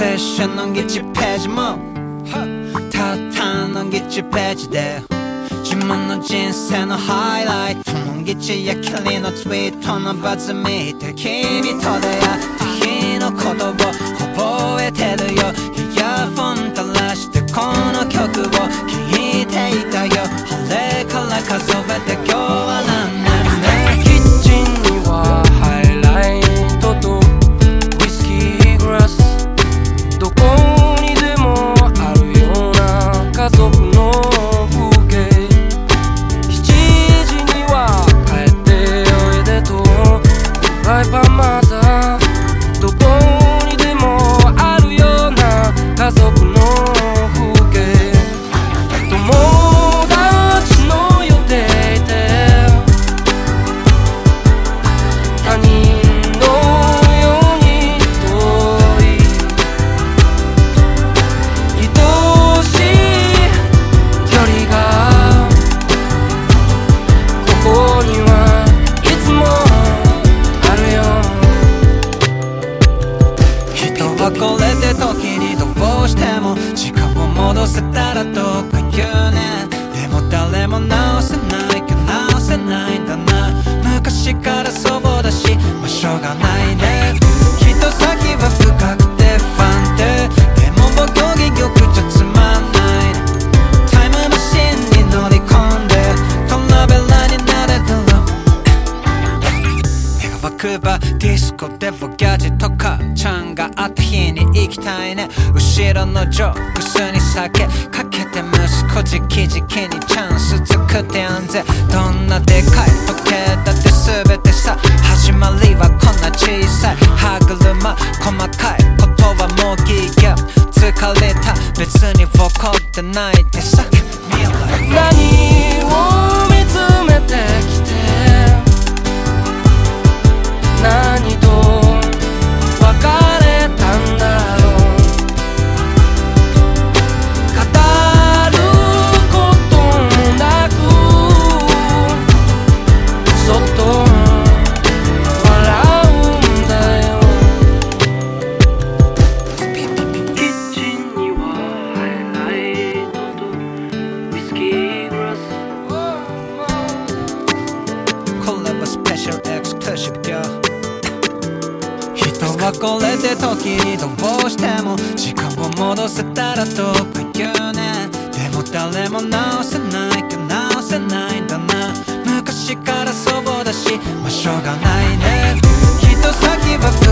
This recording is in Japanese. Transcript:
セッションの1ページもたったの1ページで自分の人生のハイライトの1やきりのツイートのバズ見て君と出会った日のことを覚えてるよ。イヤホン垂らしてこの曲を聴いていたよ。あれから数えて今日は何年目。 キッチンにはハイライトとウイスキーグラス、どこにでもあるような家族の風景。7時には帰っておいでとワイパーマザー、どこにでもあるような家族の風景。友達の予定で他人のように遠い愛しい距離がここにはいつもあるよ。 人はこれで時にどうしても時間を戻せたらとか言うね。でも誰も直せないか直せないんだな。昔からそうだし、まあ、しょうがないね。きっと先は深くて不安定でも僕結局じゃつまんない。タイムマシンに乗り込んでトラベラーになれたら願わくばディスコでボガジとかちゃんがあった日に行きたいね。後ろのジョックスに酒かけて息子じきじきにチャンス作ってやんぜ。どんなでかい時計だって全てさ始まりはこんな小さい歯車。細かいことはもういいや疲れた別に怒ってないでさ。 何を見つめてきて何と別れたんだろう。語ることもなくそっと笑うんだよ。キッチンにはハイライトとウイスキーグラス。 これはスペシャルエクスクルーシブよ。人はこれで時にどうしても時間を戻せたらとか言うね。でも誰も直せないか直せないんだな。昔からそうだし、まあ、しょうがないね。きっと先は